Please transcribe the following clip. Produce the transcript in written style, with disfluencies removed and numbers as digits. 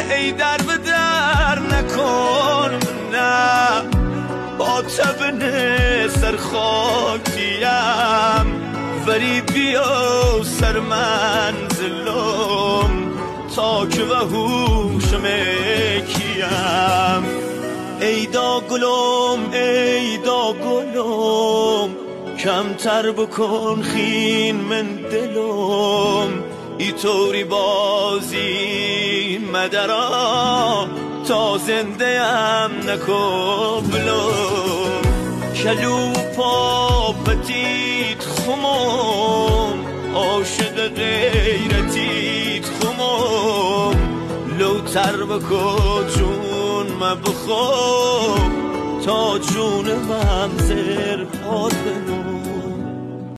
ای در به در نکن نه، با تب سر خاکیم ولی بیا سر منزلم تا که به هوشم کیم. ای دا گلم ای دا گلم کمتر بکن خین من دلم، ای طوری بازی مدرا تا زنده ام نکن بلوم. کلو پا پتیت خموم عاشق غیرتیت خموم، لوتر بکن جون ما بخوم تا جون ممزر پاد